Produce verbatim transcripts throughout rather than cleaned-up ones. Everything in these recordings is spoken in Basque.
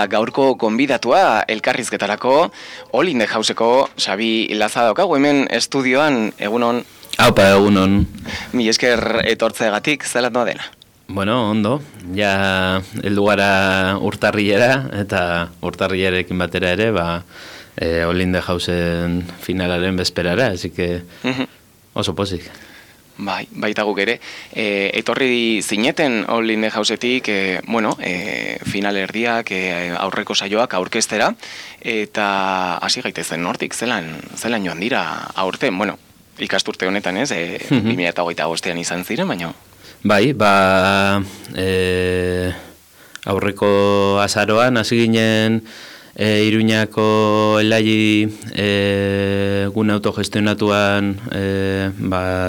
eta gaurko gonbidatua elkarrizketarako All in the Houseko Xabi Laza daukagu hemen estudioan. Egunon. Aupa, egunon. Mi esker etortzeagatik, zelan doa dena? Bueno, ondo, ja heldu gara urtarrilera eta urtarrilarekin batera ere, ba, e, All in the Houseen finalaren bezperara, así que oso pozik. Bai, baita guk ere. E, etorri zineten All in the Housetik, e, bueno, e, finalerdiak, e, aurreko saioak aurkeztera, eta hasi gaitezen nortik, zelan, zelan joan dira aurten, bueno, ikasturte honetan ez, e, bi mila hogeita bostean izan ziren, baina... Bai, ba, e, aurreko azaroan hasi ginen e, Iruñako Elai e, gune autogestionatuan e, ba,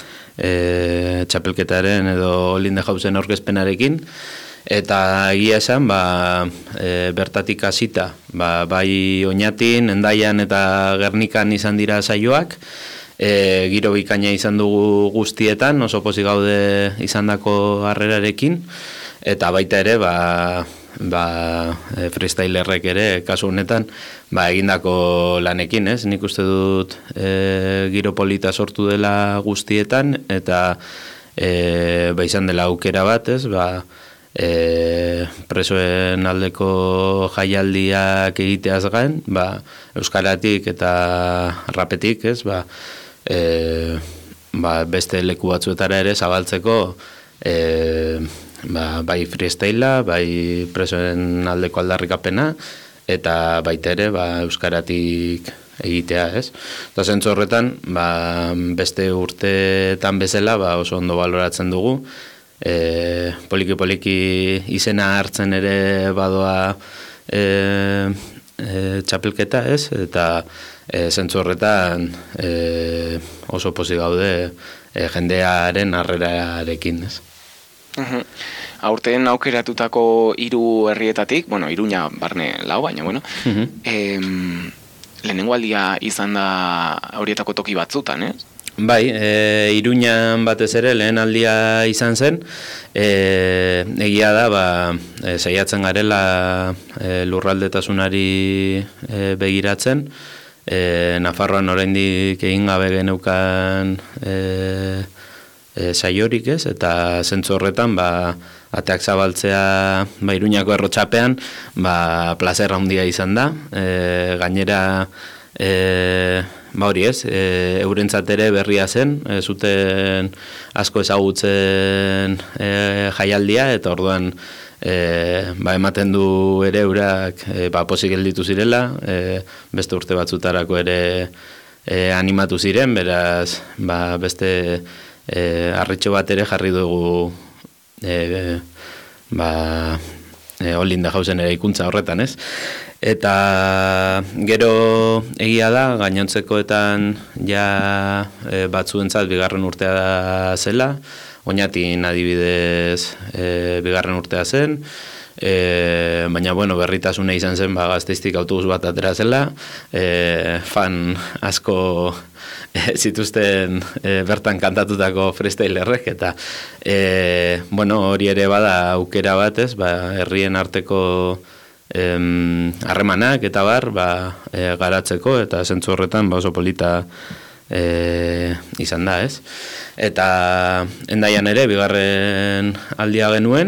e, txapelketaren edo All in the Houseen aurkezpenarekin, eta egia esan ba, e, bertatik hasita, ba, bai Oñatin, Hendaian eta Gernikan izan dira saioak. E, giro bikaina izan dugu guztietan, oso pozik gaude izandako harrerarekin, eta baita ere ba, ba, e, freestylerrek ere kasu honetan ba, egindako lanekin, ez? Nik uste dut e, giro polita sortu dela guztietan, eta e, ba, izan dela aukera bat, ez? Ba, e, presoen aldeko jaialdiak egiteaz gain, ba, euskaratik eta rapetik, ez? Ba, E, ba, beste leku batzuetara ere zabaltzeko e, ba, bai freestyla, bai presoen aldeko aldarrikapena, eta baita ere ba, euskaratik egitea, ez? Eta zentzu horretan, ba, beste urteetan bezala ba, oso ondo baloratzen dugu, e, poliki-poliki izena hartzen ere badoa e, e, txapelketa, ez? Eta E, zentzu horretan e, oso pozik gaude e, jendearen harrerarekin, ez? Uh-huh. Aurten aukeratutako hiru herrietatik, bueno, Iruña barne lau, baina, bueno, uh-huh. em, lehenengo aldia izan da horietako toki batzutan, ez? Bai, e, Iruñan batez ere lehen aldia izan zen, e, egia da, ba, e, saiatzen garela e, lurraldetasunari e, begiratzen, E, Nafarroan oraindik egin gabe geneukan e, e, saiorik, ez? Eta zentzu horretan ba, ateak zabaltzea ba, Iruñako errotxapean ba, plazer handia izan da. E, gainera e, ba hori ez, e, eurentzat ere berria zen, e, zuten asko ezagutzen e, jaialdia, eta orduan E, ba, ematen du ere eurak e, ba, pozik gelditu zirela, e, beste urte batzutarako ere e, animatu ziren, beraz ba, beste e, arritxo bat ere jarri dugu e, ba, e, All in the Houseen ere ikuntza horretan, ez? Eta gero egia da, gainontzekoetan ja e, batzuentzat bigarren urtea da zela, Oñatin adibidez e, bigarren urtea zen, e, baina bueno, berritasuna izan zen ba, Gasteiztik autobus bat atera zela, e, fan asko e, zituzten e, bertan kantatutako freestylerrek, eta e, bueno, hori ere bada aukera bat, ez, ba, herrien arteko harremanak eta bar ba, e, garatzeko, eta zentzu horretan ba, oso polita E, izan da, ez? Eta Hendaian ere bigarren aldia genuen,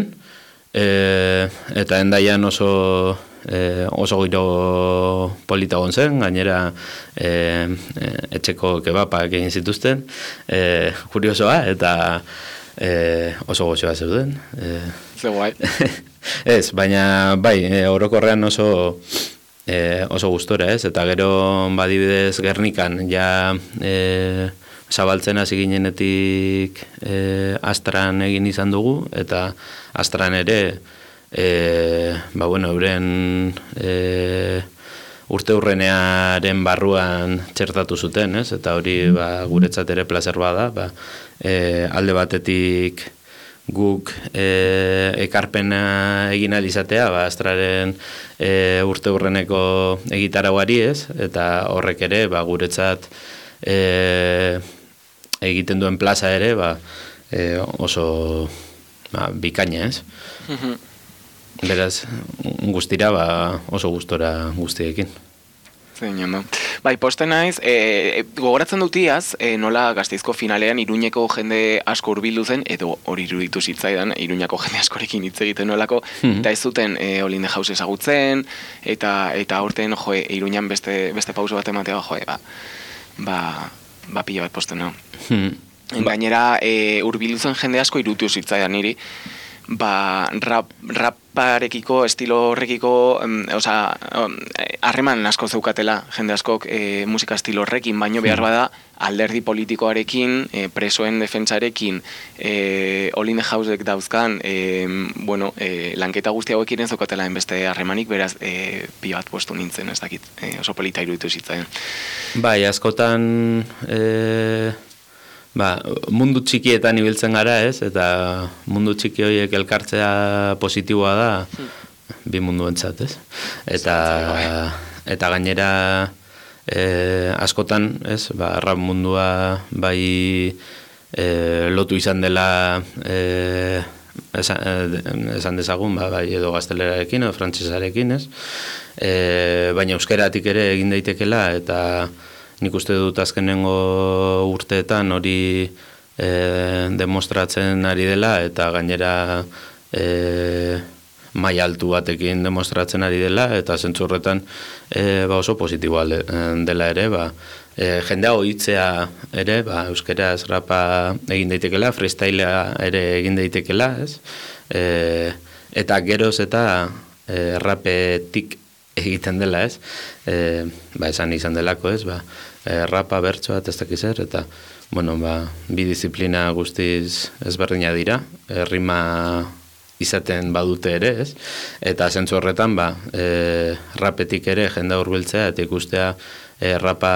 e, eta Hendaian oso e, oso giro polita egon zen, gainera e, e, etxeko kebapak egin zituzten, e, kuriosoa, eta e, oso goxoa zeuden. E, Ze guai. Ez, baina bai, e, orokorrean oso E, oso gustora, ez? Eta gero badibidez Gernikan ja e, zabaltzen hasi ginenetik e, Astran egin izan dugu, eta Astran ere e, ba bueno, euren e, urte hurrenearen barruan txertatu zuten, ez? Eta hori ba, guretzat ere plazer bada, ba, e, alde batetik guk e, ekarpena egin alizatea, ba, Astraren e, urte hurreneko egitarauari, ez? Eta horrek ere, ba, guretzat e, egiten duen plaza ere, ba, e, oso ba, bikaina, ez? Beraz, guztira, ba, oso gustora guztiekin. Zein, ondo. Bai, posten naiz, e, gogoratzen dutiaz, e, nola Gasteizko finalean Iruñeko jende asko hurbildu zen, edo hori iruditu zitzaidan, Iruñako jende askorekin hitz egiten nolako, mm-hmm. eta ez zuten e, All in the House ezagutzen, eta eta aurten, joe, Iruñan beste, beste pauso bat ematea, joe, ba, ba, ba pila bat posten, no? Mm-hmm. Gainera, e, hurbildu zen jende asko iruditu zitzaidan niri, ba, rap, raparekiko, estilo horrekiko, um, oza, harreman um, asko zeukatela, jende askok e, musika estilo horrekin, baino behar bada alderdi politikoarekin, e, presoen defentsarekin, e, All in the Housek dauzkan, e, bueno, e, lanketa guzti hauekin zeukatela enbeste harremanik, beraz, e, pila bat postu nintzen, ez dakit, e, oso polita iruditu zitzaidan. Bai, askotan... E... Ba, mundu txikietan ibiltzen gara, ez? Eta mundu txiki horiek elkartzea positiboa da, hmm. bi mundu entzat, ez? Eta, eta gainera e, askotan, ez? Ba, rap mundua bai e, lotu izan dela e, esan, esan dezagun, ba, bai edo gaztelerarekin edo frantsesarekin, ez? E, baina euskeratik ere egin daitekela, eta nik uste dut azkenengo urteetan hori e, demostratzen ari dela, eta gainera e, maila altu batekin demostratzen ari dela, eta zentzu horretan e, ba oso positiboa dela ere, ba, e, jendea ohitzea ere, ba, euskeraz rapa egin daitekela, freestylea ere egin daitekela, ez? E, eta geroz eta e, rapetik egiten dela, ez? E, ba, esan izan delako, ez? Ba, e, rapa, bertsoa, ez dakiz zer, eta, bueno, ba, bi disiplina guztiz ezberdina dira, e, rima izaten badute ere, ez? Eta zentzu horretan, ba, e, rapetik ere jenda hurbiltzea, eta ikustea e, rapa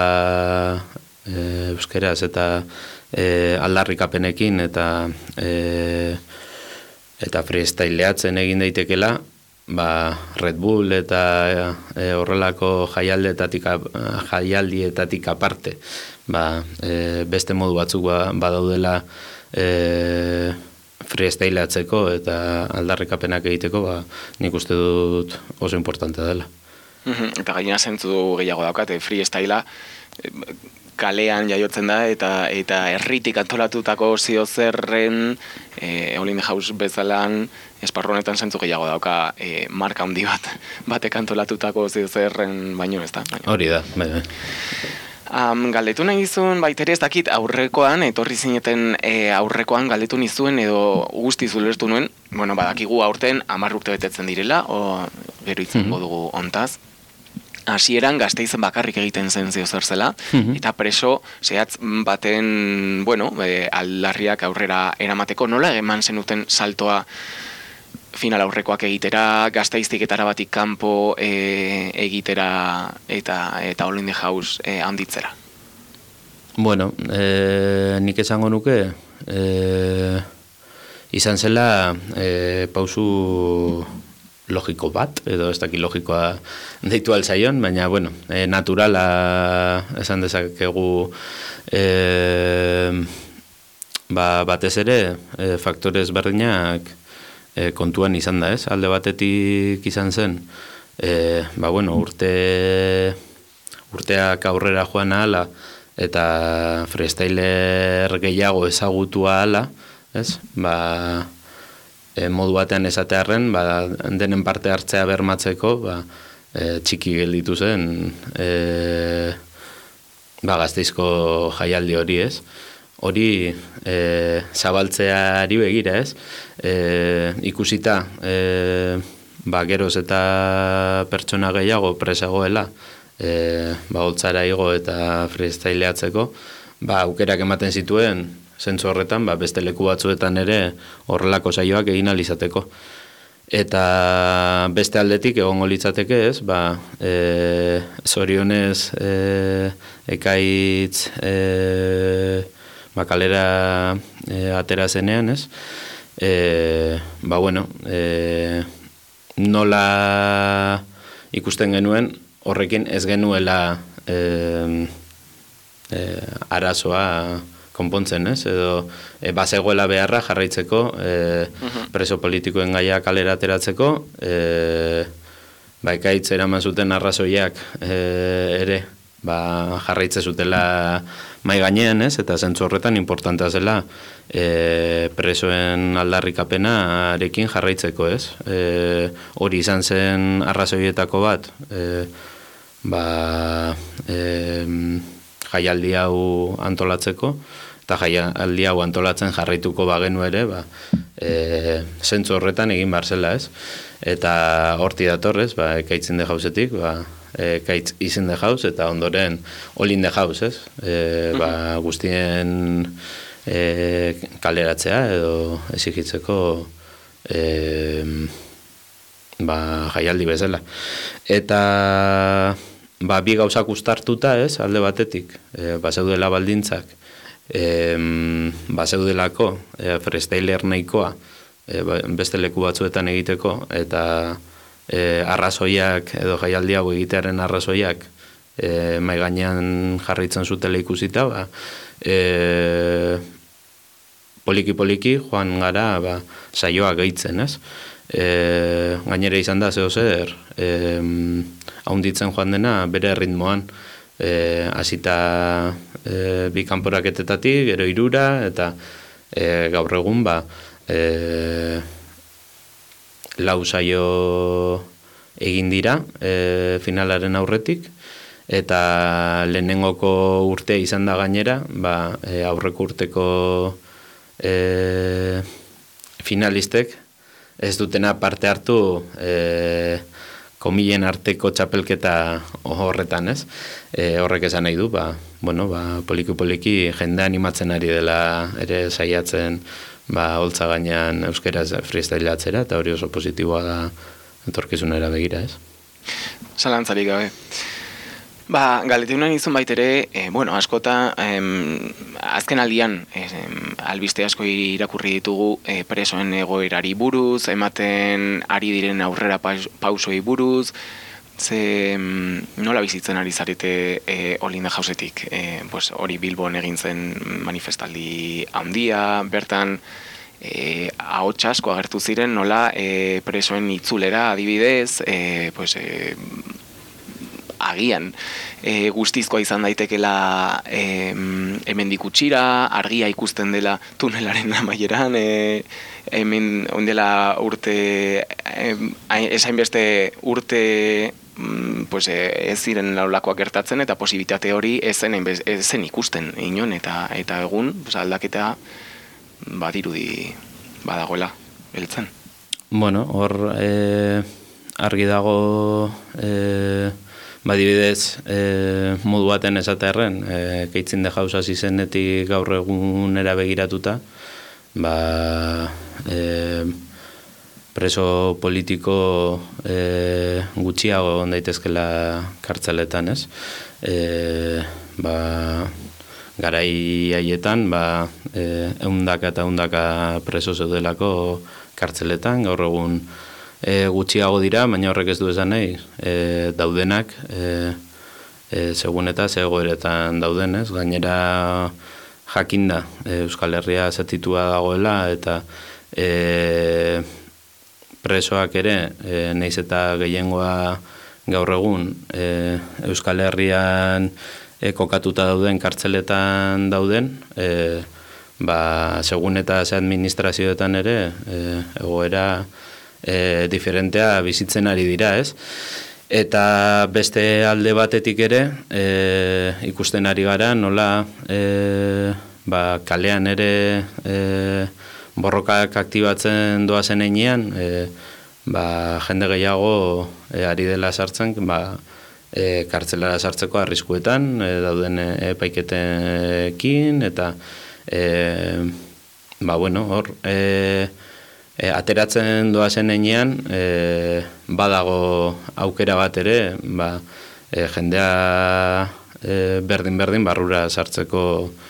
e, euskeraz eta e, aldarrikapenekin eta e, eta freestyleatzen egin daitekela, ba, Red Bull eta e, horrelako jaialdietatik jaialdietatik aparte, ba, e, beste modu batzuk ba, badaudela e, freestyleatzeko eta aldarrikapenak egiteko, ba, nik uste dut oso importante dela. Eta gainera zentzu gehiago daukate, freestylea kalean jaiotzen da, eta eta herritik antolatutako ziozerren e, All in the House bezalan esparru honetan zentzu gehiago dauka e, marka handi bat batek antolatutako ziozerren baino, ez da? Hori da, bai, bai. Um, galdetu nahi izun, baitere ez dakit aurrekoan, etorri zineten e, aurrekoan galdetu nizuen edo guzti zulertu nuen, bueno, badakigu aurten hamar urte betetzen direla, o gero itzen mm-hmm. dugu ontaz. Hasieran Gasteizen bakarrik egiten zen zeozer zela, mm-hmm. eta preso zehatz baten, bueno, e, aldarriak aurrera eramateko, nola eman zenuten saltoa final aurrekoak egitera, Gasteiztik eta Arabatik kanpo e, egitera eta eta All in the House e, handitzera? Bueno, e, nik esango nuke e, izan zela e, pausu logiko bat, edo ez daki logikoa deitu altzaion, baina, bueno, e, naturala esan dezakegu e, ba, batez ere e, faktorez berdinak e, kontuan izan da, ez? Alde batetik izan zen, e, ba, bueno, urte urteak aurrera joan ahala, eta freestyler gehiago ezagutua ahala, ez? Ba, E, modu batean esatearren, ba, denen parte hartzea bermatzeko, ba, e, txiki gelditu zen e, ba, Gasteizko jaialdi hori, ez? Hori e, zabaltzeari begira, ez? E, ikusita, e, ba, geroz eta pertsona gehiago presagoela, e, ba, holtzara igo eta freestyleatzeko, ba, aukerak ematen zituen, zentzu horretan, ba, beste leku batzuetan ere horrelako saioak egin alizateko. Eta beste aldetik egongo litzateke, ez, ba, e, zorionez e, ekaitz e, ba, kalera e, atera zenean, ez, e, ba, bueno, e, nola ikusten genuen, horrekin ez genuela e, e, arazoa konpontzen, ez? Edo e, bazegoela beharra jarraitzeko e, preso politikoen gaia kalera ateratzeko, e, ba, ekaitz eraman zuten arrazoiak e, ere, ba, jarraitze zutela mai gainean, ez? Eta zentzu horretan importantea zela e, presoen aldarrikapenarekin jarraitzeko, ez? E, hori izan zen arrazoietako bat, e, ba, e, jaialdi hau antolatzeko, eta jaialdi hau antolatzen jarraituko bagenu ere, ba, e, zentzu horretan egin behar zela, ez? Eta horti datorrez, ba, ekaitzen de jauzetik, ba, ekaitz izen de jauz, eta ondoren olin de jauz, ez? E, ba, guztien e, kaleratzea edo exigitzeko e, ba, jaialdi bezala. Eta ba, bi gauzak uztartuta, ez, alde batetik, e, ba, zeudela baldintzak, e, ba, zeudelako e, freestyler nahikoa, e, beste leku batzuetan egiteko, eta e, arrazoiak edo jaialdi hau egitearen arrazoiak e, mai gainean jarraitzen zutela ikusita, ba, e, poliki-poliki joan gara ba, saioa gehitzen, ez? E, gainera izan da zeo zer, e, haunditzen joan dena bere ritmoan, e, hasita e, bi kanporaketetatik, gero hirura, eta e, gaur egun ba, e, lau saio egin dira e, finalaren aurretik, eta lehenengoko urtea izan da gainera, ba, e, aurreko urteko e, finalistek ez dutena parte hartu e, komilen arteko txapelketa horretan, ez? E, horrek esan nahi du, ba, bueno, ba, poliki-poliki jende animatzen ari dela ere saiatzen ba, holtza gainean euskeraz freestyleatzera, eta hori oso positiboa da etorkizunera begira, ez? Zalantzarik gabe. Ba, galeteunan izun baitere, e, bueno, askota, em, azken aldian, em, albiste asko irakurri ditugu e, presoen egoerari buruz, ematen ari diren aurrera pausoi buruz, ze nola bizitzen ari zarete e, Olinda jauzetik, e, pues, hori Bilbon egin zen manifestaldi handia, bertan e, ahots asko agertu ziren nola e, presoen itzulera adibidez, e, pues, e, agian e, guztizkoa izan daitekela e, hemendik utxira, argia ikusten dela tunelaren amaieran, e, hemen ondela urte, e, esainbeste urte pues, ez ziren laulakoak gertatzen, eta posibilitate hori ezen, ezen ikusten inon, eta, eta egun pues, aldaketa badirudi badagoela beltzen. Bueno, hor e, argi dago e, badibidez e, modu baten esatearren, e, keitzin de jauzaz izenetik gaur egunera begiratuta, ba, e, preso politiko e, gutxiago daitezkela kartzeletan, ez? E, ba, garai haietan, ba, e, eundaka eta eundaka preso zeudelako kartzeletan, gaur egun e, gutxiago dira, baina horrek ez du esan nahi, e, daudenak, e, e, segun eta zegoeretan dauden, ez? Gainera jakinda, e, Euskal Herria zatitua dagoela, eta e, presoak ere, e, naiz eta gehiengoa gaur egun e, Euskal Herrian e, kokatuta dauden, kartzeletan dauden, e, ba, segun eta ze administrazioetan ere, e, egoera e, diferentea bizitzen ari dira, ez? Eta beste alde batetik ere, e, ikusten ari gara, nola e, ba, kalean ere e, borrokak aktibatzen doazen einean, e, ba, jende gehiago e, ari dela sartzen, ba, e, kartzelara sartzeko arriskuetan, e, dauden epaiketekin, eta e, ba, bueno, hor, e, e, ateratzen doazen einean, e, badago aukera bat ere, ba, e, jendea e, berdin-berdin barrura sartzeko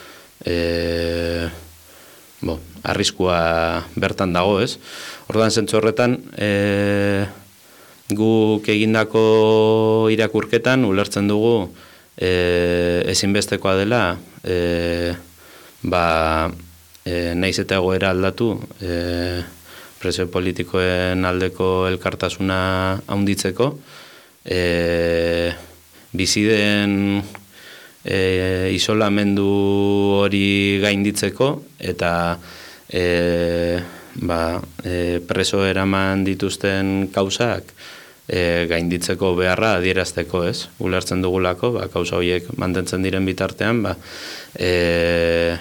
e, bo, arriskua bertan dago, ez? Orduan zentzu horretan, e, guk egindako irakurketan ulertzen dugu e, ezinbestekoa dela e, ba, e, naiz eta egoera aldatu, e, preso politikoen aldeko elkartasuna haunditzeko, e, biziden e, isolamendu hori gainditzeko, eta e, ba, e, preso eraman dituzten kausak e, gainditzeko beharra adierazteko, ez? Ulertzen dugulako, ba, kausa horiek mantentzen diren bitartean, ba, e,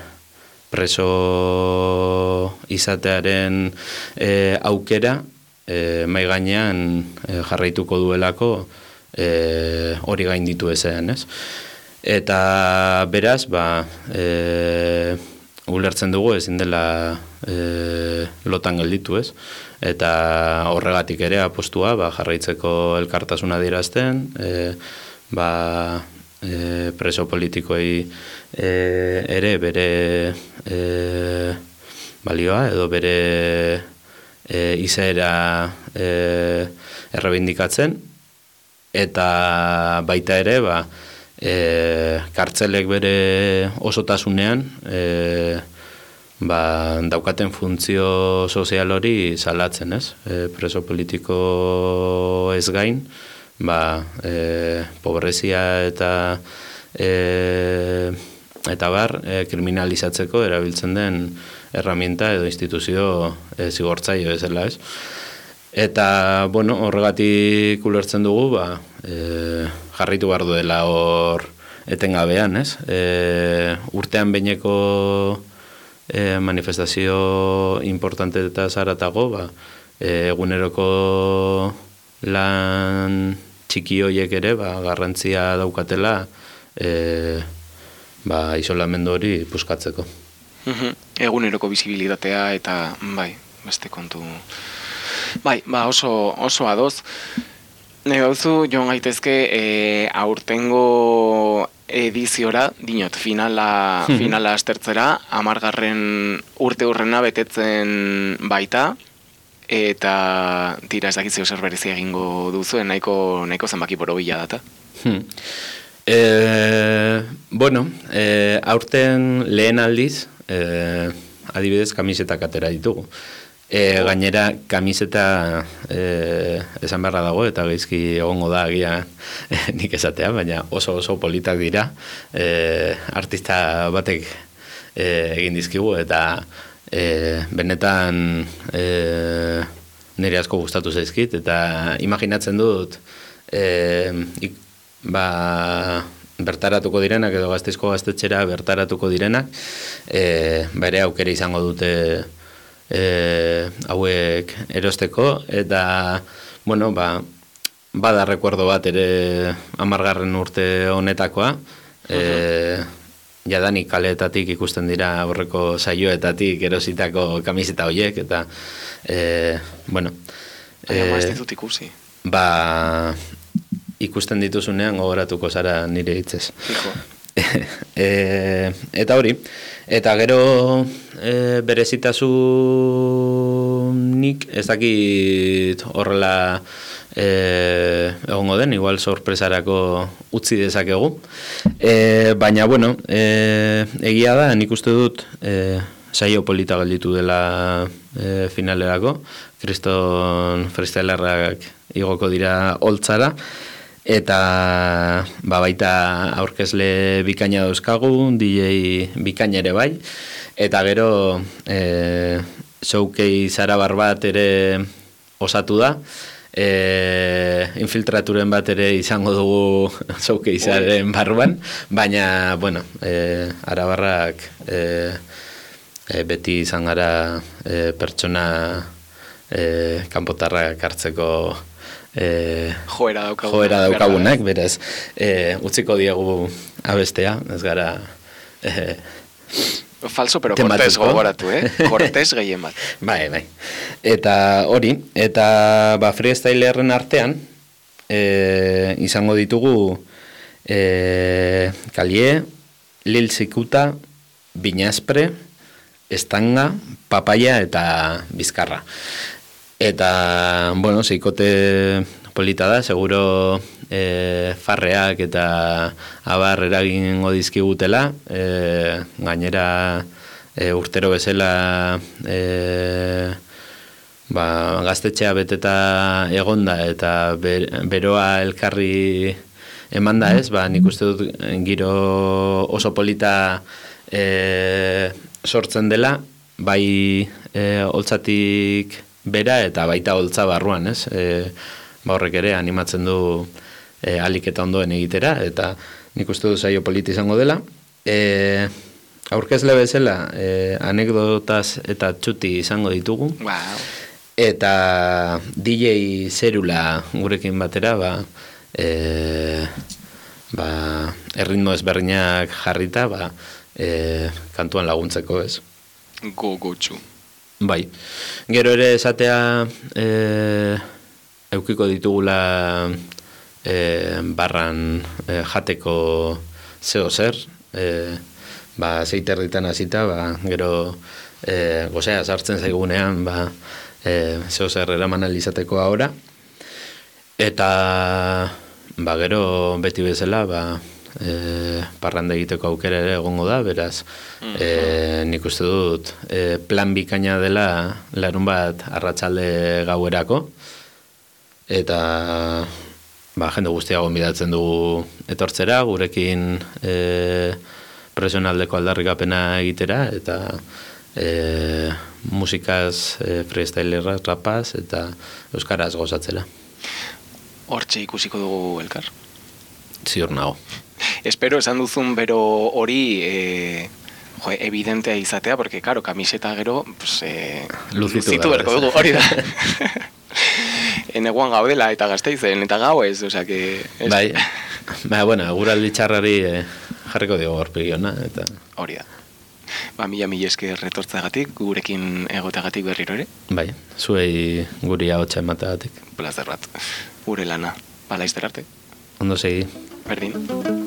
preso izatearen e, aukera e, mai gainean e, jarraituko duelako e, hori gainditu ezean, ez? Eta beraz, ba, e, ulertzen dugu ezin dela e, lotan gelditu, ez? Eta horregatik ere apostua ba, jarraitzeko elkartasuna adierazten, e, ba, e, preso politikoi e, ere bere e, balioa edo bere e, izaera e, errebindikatzen, eta baita ere ba, e, kartzelek bere osotasunean e, ba, daukaten funtzio sozial hori salatzen, ez? E, preso politiko ez gain, ba, e, pobrezia eta e, eta bar, e, kriminalizatzeko erabiltzen den herramienta edo instituzio e, zigortzaile bezala, ez? Eta, bueno, horregatik ulertzen dugu, ba, e, jarritu behar duela hor etengabean, ez? E, urtean behineko e, manifestazio importante eta zaratago, ba, e, eguneroko lan txiki horiek ere, ba, garrantzia daukatela e, ba, isolamendu hori puskatzeko. Eguneroko bizibilitatea eta, bai, beste kontu... Bai, ba, oso, oso adoz. Negauzu, joan gaitezke, e, aurtengo ediziora, dinot, finala, finala astertzera, amargarren urte hurrena betetzen baita, eta tira ez dakitzeo zer berezi egingo duzu, nahiko, nahiko zenbaki borobila data. Hmm. E, bueno, e, aurten lehen aldiz, e, adibidez kamisetak atera ditugu. E, gainera, kamiseta e, esan beharra dago, eta gaizki egongo da agia nik esatea, baina oso oso politak dira, e, artista batek e, egin dizkigu, eta e, benetan e, nire asko gustatu zaizkit, eta imaginatzen dut, e, ik, ba, bertaratuko direnak, edo Gasteizko gaztetxera bertaratuko direnak, e, bere aukera izango dute E, hauek erosteko, eta bueno, ba, bada rekuerdo bat ere amargarren urte honetakoa, e, jadanik kaleetatik ikusten dira aurreko saioetatik erositako kamiseta horiek, eta e, bueno e, dut ikusi. Ba, ikusten dituzunean gogoratuko zara nire hitzez. e, eta hori, eta gero e, berezitasunik ez dakit horrela e, egongo den, igual sorpresarako utzi dezakegu, e, baina bueno, e, egia da, nik uste dut e, saio polita gelditu dela e, finalerako, Kriston freestylerrak igoko dira holtzara, eta ba, baita aurkezle bikaina dauzkagu, D J bikaina ere bai, eta gero e, showcase arabar bat ere osatu da, e, infiltraturen bat ere izango dugu showcasearen barruan, baina bueno, e, arabarrak e, e, beti izan gara e, pertsona e, kanpotarrak hartzeko E, joera daukagunak, joera daukagunak beraz, e, utziko diegu abestea, ez gara e, falso, pero kortez gogoratu, eh? Kortez gehien bat. Bai, bai. Eta hori, eta ba, freestylerren artean e, izango ditugu e, Kalie, Lil Sikuta, Binaspre, Estanga, Papaya eta Bizkarra. Eta, bueno, seikote polita da, seguro e, farreak eta abar eragingo dizkigutela, e, gainera e, urtero bezala e, ba, gaztetxea beteta egonda eta ber, beroa elkarri eman da ez, ba, nik uste dut giro oso polita e, sortzen dela, bai e, holtzatik bera eta baita holtza barruan, ez? E, ba horrek ere animatzen du e, alik eta ondoen egitera, eta nik uste du saio politi izango dela. E, aurkezle bezala, e, anekdotaz eta txuti izango ditugu. Wow. Eta D J Zerula gurekin batera, ba, e, ba, erritmo ezberdinak jarrita, ba, e, kantuan laguntzeko, ez? Gogotsu. Bai. Gero ere esatea e, eukiko ditugula e, barran e, jateko zeo zer, e, ba, zeiterritan hasita, ba, gero e, gozea sartzen zaigunean, ba, e, zeo zer eraman alizateko ahora. Eta, ba, gero beti bezala, ba, E, parranda egiteko aukera ere egongo da, beraz e, nik uste dut e, plan bikaina dela larun bat arratsalde gauerako, eta ba, jende guztia gonbidatzen dugu etortzera, gurekin e, profesionaldeko aldarrikapena egitera, eta e, musikaz, e, freestyle rapaz, eta euskaraz gozatzela. Hortxe ikusiko dugu elkar? Ziur nago. Espero esan duzun bero hori e, jo, evidentea izatea, porque, claro, kamiseta gero pues, e, luzitu berko dugu, hori da. Eneguan gaudela eta Gasteizen eta gau ez, osea que... Es... Bai, ba, bueno, guraldi txarrari e, jarriko dugu gorpigiona, eta... Hori da. Ba, mila mila esker retortzagatik, gurekin egoteagatik berriro ere. Bai, zuei guri ahotsa emateagatik. Plazer bat, gure lana. Ba, laizter arte. Ondo segi. Berdin.